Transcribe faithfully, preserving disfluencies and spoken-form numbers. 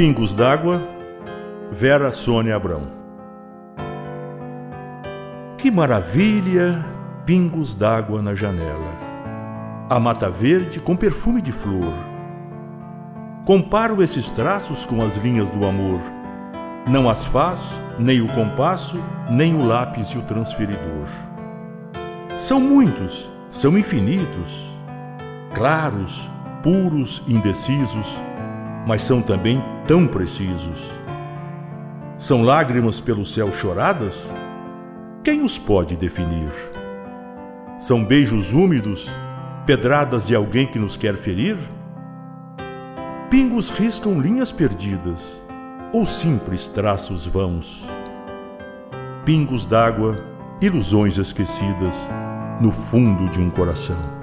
Pingos d'Água, Vera Sônia Abrão. Que maravilha, pingos d'água na janela. A mata verde com perfume de flor. Comparo esses traços com as linhas do amor. Não as faz nem o compasso, nem o lápis e o transferidor. São muitos, são infinitos, claros, puros, indecisos, mas são também tão precisos. São lágrimas pelo céu choradas? Quem os pode definir? São beijos úmidos, pedradas de alguém que nos quer ferir? Pingos riscam linhas perdidas, ou simples traços vãos? Pingos d'água, ilusões esquecidas no fundo de um coração.